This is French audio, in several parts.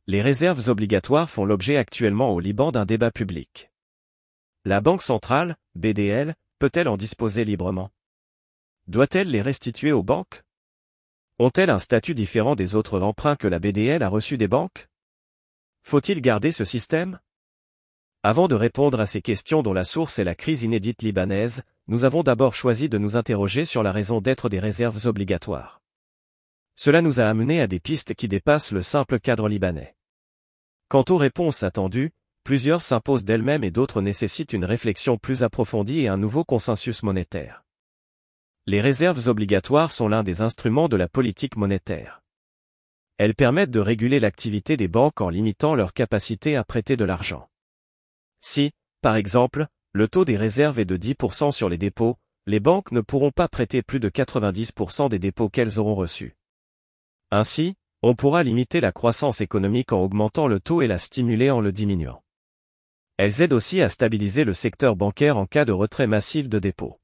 Les réserves obligatoires font l'objet actuellement au Liban d'un débat public. La Banque centrale, BDL, peut-elle en disposer librement? Doit-elle les restituer aux banques? Ont-elles un statut différent des autres emprunts que la BDL a reçus des banques? Faut-il garder ce système? Avant de répondre à ces questions dont la source est la crise inédite libanaise, nous avons d'abord choisi de nous interroger sur la raison d'être des réserves obligatoires. Cela nous a amené à des pistes qui dépassent le simple cadre libanais. Quant aux réponses attendues, plusieurs s'imposent d'elles-mêmes et d'autres nécessitent une réflexion plus approfondie et un nouveau consensus monétaire. Les réserves obligatoires sont l'un des instruments de la politique monétaire. Elles permettent de réguler l'activité des banques en limitant leur capacité à prêter de l'argent. Si, par exemple, le taux des réserves est de 10% sur les dépôts, les banques ne pourront pas prêter plus de 90% des dépôts qu'elles auront reçus. Ainsi, on pourra limiter la croissance économique en augmentant le taux et la stimuler en le diminuant. Elles aident aussi à stabiliser le secteur bancaire en cas de retrait massif de dépôts.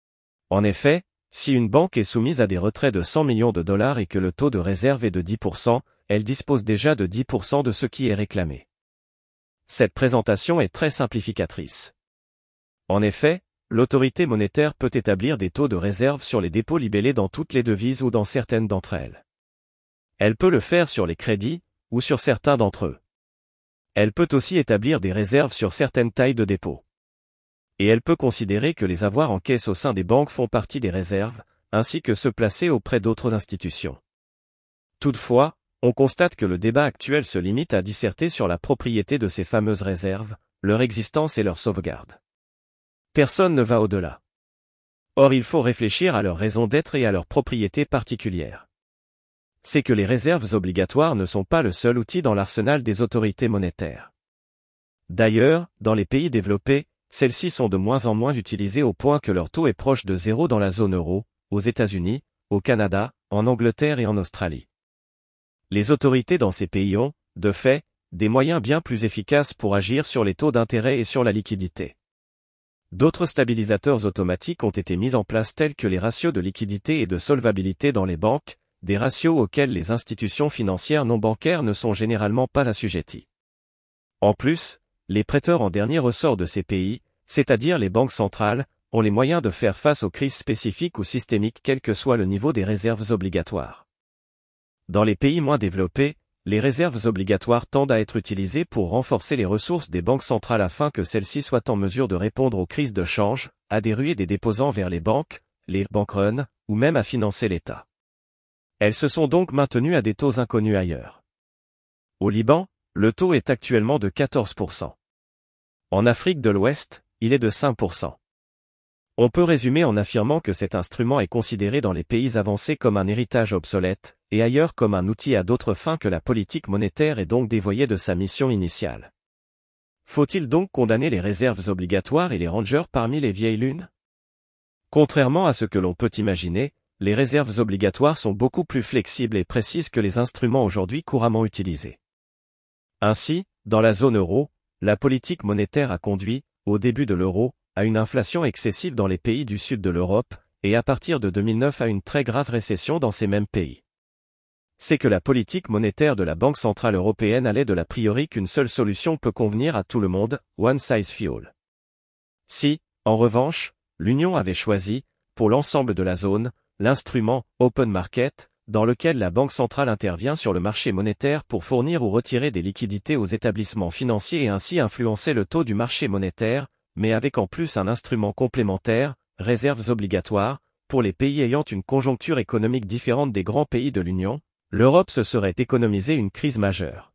En effet, si une banque est soumise à des retraits de 100 millions de dollars et que le taux de réserve est de 10%, elle dispose déjà de 10% de ce qui est réclamé. Cette présentation est très simplificatrice. En effet, l'autorité monétaire peut établir des taux de réserve sur les dépôts libellés dans toutes les devises ou dans certaines d'entre elles. Elle peut le faire sur les crédits, ou sur certains d'entre eux. Elle peut aussi établir des réserves sur certaines tailles de dépôts. Et elle peut considérer que les avoirs en caisse au sein des banques font partie des réserves, ainsi que ceux placés auprès d'autres institutions. Toutefois, on constate que le débat actuel se limite à disserter sur la propriété de ces fameuses réserves, leur existence et leur sauvegarde. Personne ne va au-delà. Or il faut réfléchir à leur raison d'être et à leur propriété particulière. C'est que les réserves obligatoires ne sont pas le seul outil dans l'arsenal des autorités monétaires. D'ailleurs, dans les pays développés, celles-ci sont de moins en moins utilisées au point que leur taux est proche de zéro dans la zone euro, aux États-Unis, au Canada, en Angleterre et en Australie. Les autorités dans ces pays ont, de fait, des moyens bien plus efficaces pour agir sur les taux d'intérêt et sur la liquidité. D'autres stabilisateurs automatiques ont été mis en place tels que les ratios de liquidité et de solvabilité dans les banques, des ratios auxquels les institutions financières non bancaires ne sont généralement pas assujetties. En plus, les prêteurs en dernier ressort de ces pays, c'est-à-dire les banques centrales, ont les moyens de faire face aux crises spécifiques ou systémiques quel que soit le niveau des réserves obligatoires. Dans les pays moins développés, les réserves obligatoires tendent à être utilisées pour renforcer les ressources des banques centrales afin que celles-ci soient en mesure de répondre aux crises de change, à des ruées des déposants vers les banques, les bankruns, ou même à financer l'État. Elles se sont donc maintenues à des taux inconnus ailleurs. Au Liban, le taux est actuellement de 14%. En Afrique de l'Ouest, il est de 5%. On peut résumer en affirmant que cet instrument est considéré dans les pays avancés comme un héritage obsolète, et ailleurs comme un outil à d'autres fins que la politique monétaire et donc dévoyé de sa mission initiale. Faut-il donc condamner les réserves obligatoires et les ranger parmi les vieilles lunes? Contrairement à ce que l'on peut imaginer, les réserves obligatoires sont beaucoup plus flexibles et précises que les instruments aujourd'hui couramment utilisés. Ainsi, dans la zone euro, la politique monétaire a conduit, au début de l'euro, à une inflation excessive dans les pays du sud de l'Europe, et à partir de 2009 à une très grave récession dans ces mêmes pays. C'est que la politique monétaire de la Banque centrale européenne allait de l'a priori qu'une seule solution peut convenir à tout le monde, one size fits all. Si, en revanche, l'Union avait choisi, pour l'ensemble de la zone, l'instrument open market, dans lequel la Banque centrale intervient sur le marché monétaire pour fournir ou retirer des liquidités aux établissements financiers et ainsi influencer le taux du marché monétaire, mais avec en plus un instrument complémentaire, réserves obligatoires, pour les pays ayant une conjoncture économique différente des grands pays de l'Union, l'Europe se serait économisé une crise majeure.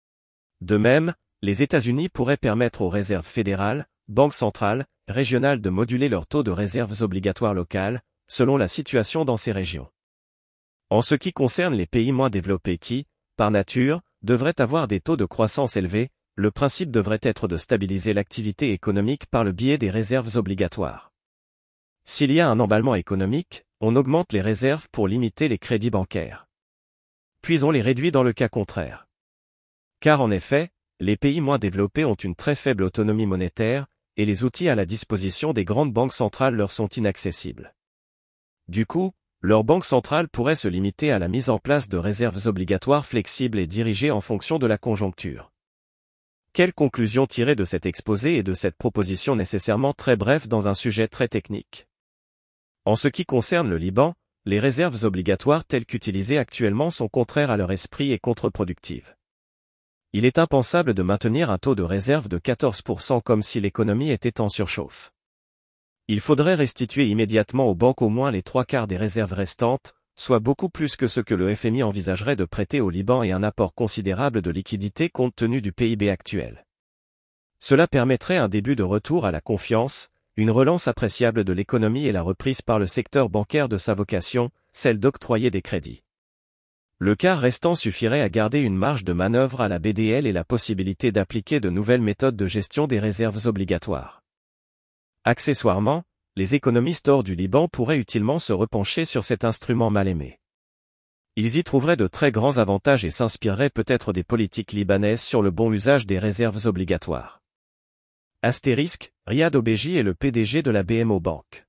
De même, les États-Unis pourraient permettre aux réserves fédérales, banques centrales, régionales de moduler leur taux de réserves obligatoires locales, selon la situation dans ces régions. En ce qui concerne les pays moins développés qui, par nature, devraient avoir des taux de croissance élevés, le principe devrait être de stabiliser l'activité économique par le biais des réserves obligatoires. S'il y a un emballement économique, on augmente les réserves pour limiter les crédits bancaires. Puis on les réduit dans le cas contraire. Car en effet, les pays moins développés ont une très faible autonomie monétaire, et les outils à la disposition des grandes banques centrales leur sont inaccessibles. Du coup, leur banque centrale pourrait se limiter à la mise en place de réserves obligatoires flexibles et dirigées en fonction de la conjoncture. Quelle conclusion tirer de cet exposé et de cette proposition nécessairement très brève dans un sujet très technique? En ce qui concerne le Liban, les réserves obligatoires telles qu'utilisées actuellement sont contraires à leur esprit et contre-productives. Il est impensable de maintenir un taux de réserve de 14% comme si l'économie était en surchauffe. Il faudrait restituer immédiatement aux banques au moins les 3/4 des réserves restantes, soit beaucoup plus que ce que le FMI envisagerait de prêter au Liban et un apport considérable de liquidités compte tenu du PIB actuel. Cela permettrait un début de retour à la confiance, une relance appréciable de l'économie et la reprise par le secteur bancaire de sa vocation, celle d'octroyer des crédits. Le quart restant suffirait à garder une marge de manœuvre à la BDL et la possibilité d'appliquer de nouvelles méthodes de gestion des réserves obligatoires. Accessoirement, les économistes hors du Liban pourraient utilement se repencher sur cet instrument mal aimé. Ils y trouveraient de très grands avantages et s'inspireraient peut-être des politiques libanaises sur le bon usage des réserves obligatoires. Astérisque, Riyad Obeji est le PDG de la BMO Bank.